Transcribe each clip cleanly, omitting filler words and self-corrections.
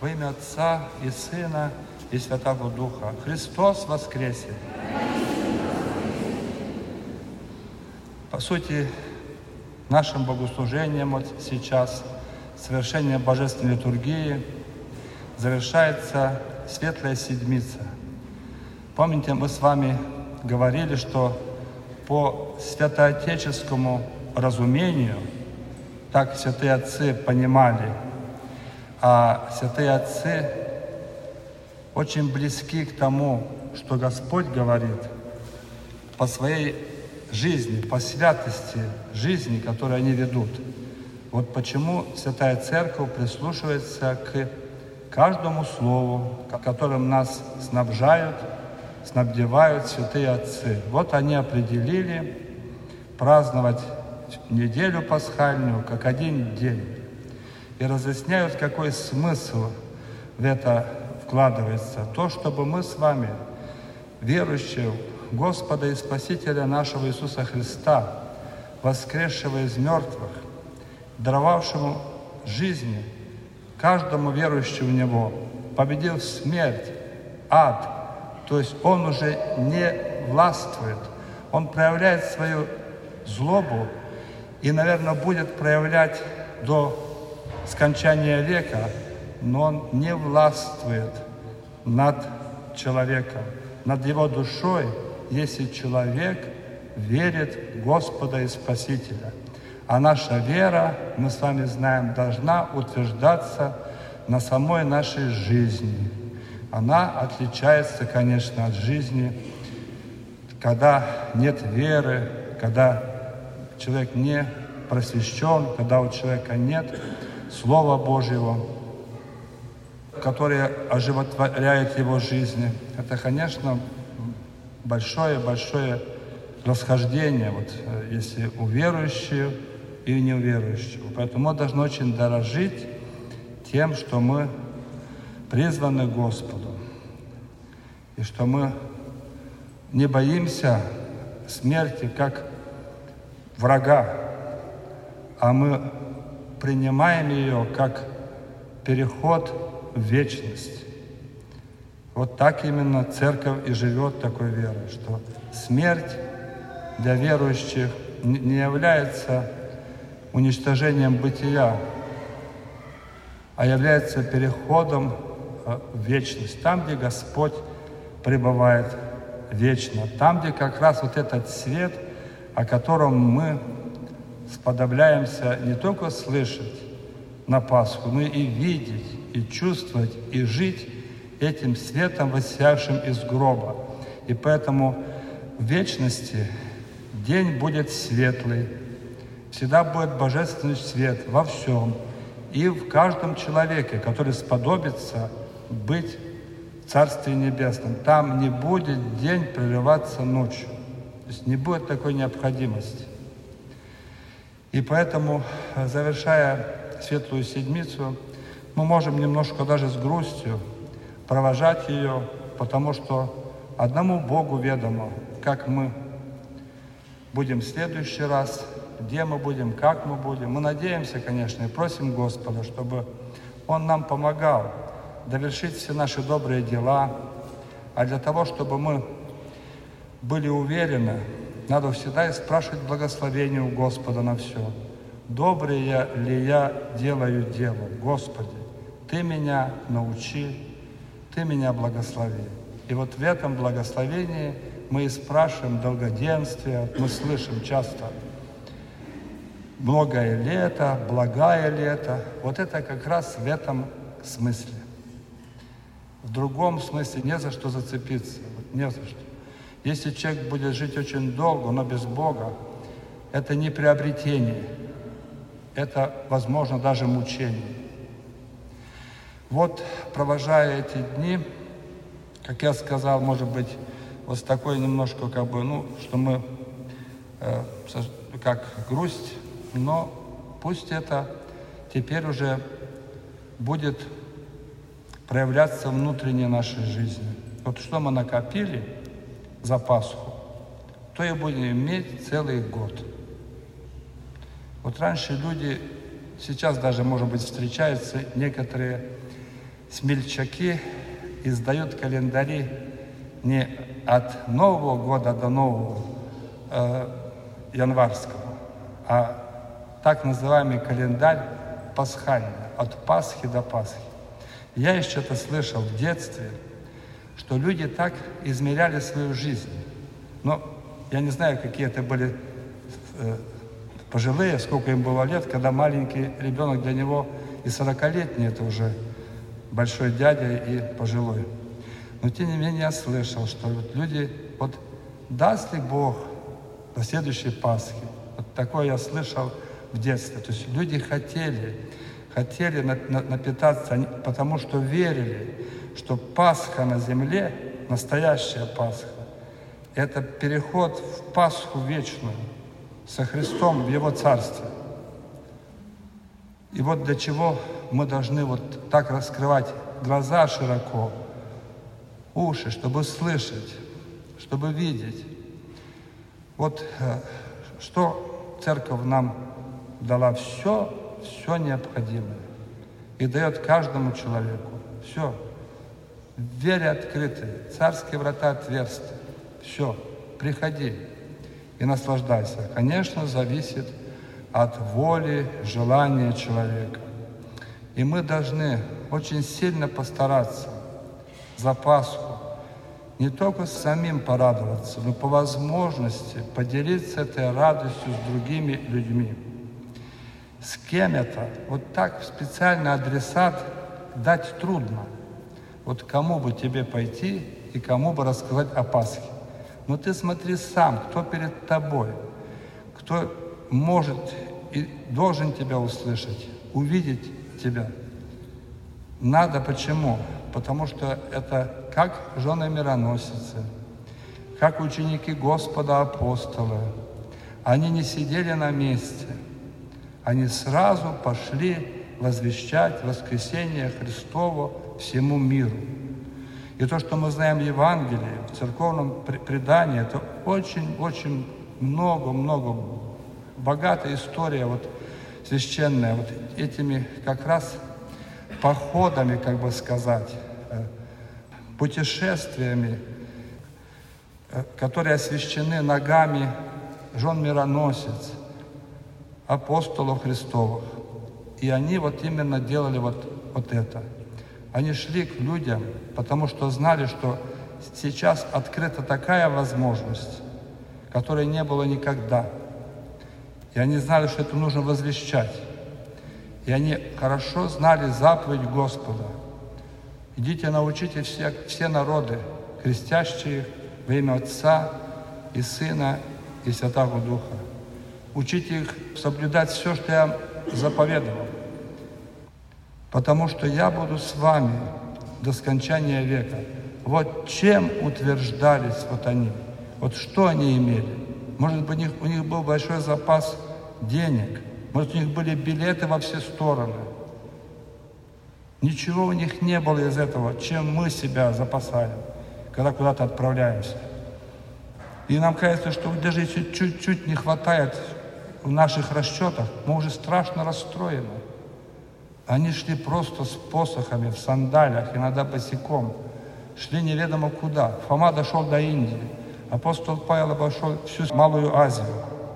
Во имя Отца и Сына и Святого Духа. Христос воскресе! По сути, нашим богослужением вот сейчас, совершение Божественной литургии, завершается Светлая Седмица. Помните, мы с вами говорили, что по святоотеческому разумению, так святые отцы понимали, а святые отцы очень близки к тому, что Господь говорит по своей жизни, по святости жизни, которую они ведут. Вот почему Святая Церковь прислушивается к каждому слову, которым нас снабдевают святые отцы. Вот они определили праздновать неделю пасхальную как один день. И разъясняют, какой смысл в это вкладывается. То, чтобы мы с вами, верующие в Господа и Спасителя нашего Иисуса Христа, воскресшего из мертвых, даровавшему жизни каждому верующему в Него, победил смерть, ад, то есть Он уже не властвует, Он проявляет свою злобу и, наверное, будет проявлять до скончания века, но Он не властвует над человеком, над его душой, если человек верит в Господа и Спасителя. А наша вера, мы с вами знаем, должна утверждаться на самой нашей жизни. Она отличается, конечно, от жизни, когда нет веры, когда человек не просвещен, когда у человека нет Слова Божьего, которое оживотворяет его жизнь. Это, конечно, большое расхождение, вот, если у верующего и неуверующего. Поэтому мы должны очень дорожить тем, что мы призваны Господу, и что мы не боимся смерти как врага, а мы принимаем ее как переход в вечность. Вот так именно Церковь и живет такой верой, что смерть для верующих не является уничтожением бытия, а является переходом в вечность, там, где Господь пребывает вечно, там, где как раз вот этот свет, о котором мы сподобляемся не только слышать на Пасху, но и видеть, и чувствовать, и жить этим светом, воссиявшим из гроба. И поэтому в вечности день будет светлый, всегда будет божественный свет во всем и в каждом человеке, который сподобится быть в Царстве Небесном. Там не будет день прерываться ночью, то есть не будет такой необходимости. И поэтому, завершая Светлую Седмицу, мы можем немножко даже с грустью провожать ее, потому что одному Богу ведомо, как мы будем в следующий раз, где мы будем, как мы будем. Мы надеемся, конечно, и просим Господа, чтобы Он нам помогал довершить все наши добрые дела. А для того, чтобы мы были уверены, надо всегда и спрашивать благословение у Господа на все. Доброе ли я делаю дело? Господи, Ты меня научи, Ты меня благослови. И вот в этом благословении мы и спрашиваем долгоденствия, мы слышим часто многое лето, благая лето. Вот это как раз в этом смысле. В другом смысле не за что зацепиться, не за что. Если человек будет жить очень долго, но без Бога, это не приобретение, это, возможно, даже мучение. Вот, провожая эти дни, как я сказал, может быть, вот с такой немножко, как бы, что мы, как грусть, но пусть это теперь уже будет проявляться внутренней нашей жизни. Вот что мы накопили за Пасху, то и будем иметь целый год. Вот раньше люди, сейчас даже, может быть, встречаются некоторые смельчаки издают календари не от Нового года до Нового январского, а так называемый календарь пасхальный, от Пасхи до Пасхи. Я еще это слышал в детстве, что люди так измеряли свою жизнь. Но я не знаю, какие это были пожилые, сколько им было лет, когда маленький ребенок для него и 40-летний, это уже большой дядя и пожилой. Но тем не менее я слышал, что вот люди, вот даст ли Бог до следующей Пасхи, вот такое я слышал в детстве. То есть люди хотели напитаться, потому что верили, что Пасха на земле, настоящая Пасха, это переход в Пасху вечную со Христом в Его Царстве. И вот для чего мы должны вот так раскрывать глаза широко, уши, чтобы слышать, чтобы видеть. Вот что Церковь нам дала все необходимое и дает каждому человеку. Все. Двери открыты, царские врата отверсты. Все. Приходи и наслаждайся. Конечно, зависит от воли, желания человека. И мы должны очень сильно постараться за Пасху не только самим порадоваться, но по возможности поделиться этой радостью с другими людьми. С кем это? Вот так специально адресат дать трудно. Вот кому бы тебе пойти и кому бы рассказать о Пасхе. Но ты смотри сам, кто перед тобой, кто может и должен тебя услышать, увидеть тебя. Надо почему? Потому что это как жены мироносицы, как ученики Господа апостолы. Они не сидели на месте. Они сразу пошли возвещать воскресение Христово всему миру. И то, что мы знаем в Евангелии, в церковном предании, это очень много, богатая история вот, священная, вот этими как раз походами, как бы сказать, путешествиями, которые освящены ногами жен мироносец, апостолов Христовых. И они вот именно делали вот это. Они шли к людям, потому что знали, что сейчас открыта такая возможность, которой не было никогда. И они знали, что это нужно возвещать. И они хорошо знали заповедь Господа. Идите, научите все народы, крестящие их во имя Отца и Сына и Святого Духа. Учите их соблюдать все, что я заповедовал. Потому что я буду с вами до скончания века. Вот чем утверждались вот они. Вот что они имели. Может быть, у них был большой запас денег. Может, у них были билеты во все стороны. Ничего у них не было из этого, чем мы себя запасаем, когда куда-то отправляемся. И нам кажется, что даже если чуть-чуть не хватает в наших расчетах, мы уже страшно расстроены. Они шли просто с посохами, в сандалиях, иногда босиком. Шли неведомо куда. Фома дошел до Индии. Апостол Павел обошел всю Малую Азию.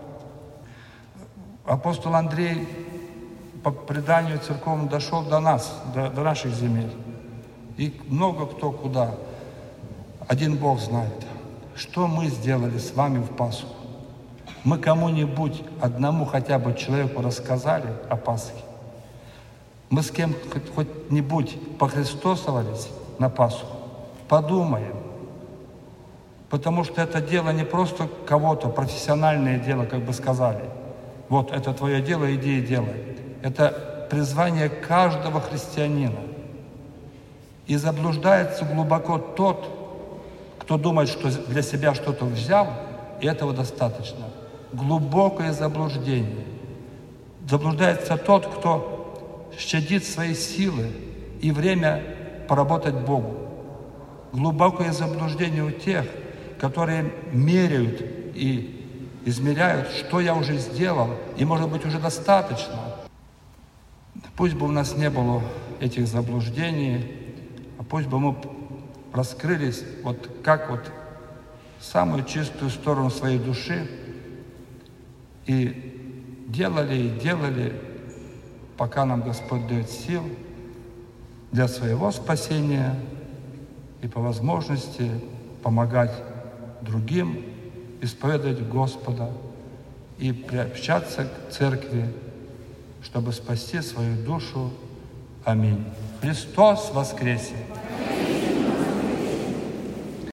Апостол Андрей по преданию церковному дошел до нас, до наших земель. И много кто куда. Один Бог знает. Что мы сделали с вами в Пасху? Мы кому-нибудь, одному хотя бы человеку рассказали о Пасхе? Мы с кем хоть-нибудь похристосовались на Пасху? Подумаем. Потому что это дело не просто кого-то, профессиональное дело, как бы сказали. Вот, это твое дело, иди и делай. Это призвание каждого христианина. И заблуждается глубоко тот, кто думает, что для себя что-то взял, и этого достаточно. Глубокое заблуждение. Заблуждается тот, кто щадит свои силы и время поработать Богу. Глубокое заблуждение у тех, которые меряют и измеряют, что я уже сделал, и, может быть, уже достаточно. Пусть бы у нас не было этих заблуждений, а пусть бы мы раскрылись вот как вот самую чистую сторону своей души и делали, пока нам Господь дает сил для своего спасения и по возможности помогать другим, исповедовать Господа и приобщаться к церкви, чтобы спасти свою душу. Аминь. Христос воскресе!